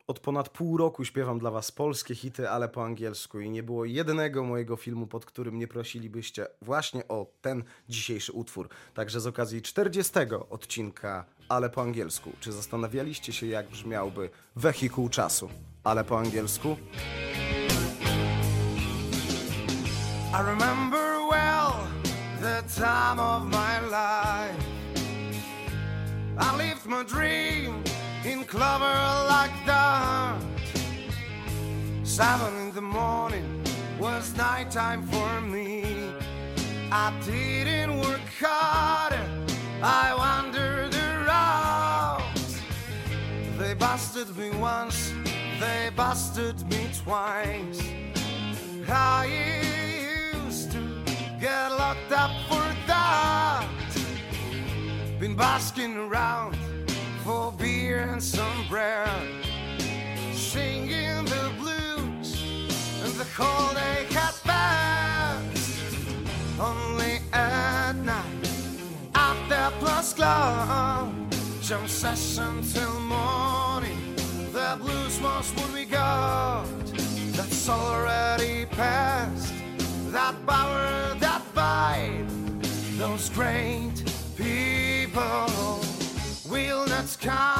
Od ponad pół roku śpiewam dla was polskie hity, ale po angielsku i nie było jednego mojego filmu, pod którym nie prosilibyście właśnie o ten dzisiejszy utwór. Także z okazji 40. odcinka Ale po angielsku, czy zastanawialiście się, jak brzmiałby wehikuł czasu, ale po angielsku? I remember well the time of my life. I lived my dream in clover like that. 7 in the morning was night time for me. I didn't work hard, I wandered around. They busted me once, they busted me twice. I used to get locked up for that. Been basking around for beer and some bread, singing the blues and the whole day had passed. Only at night at the Plus Club, jam session till morning, the blues was what we got. That's already past, that power, that vibe, those great people will not come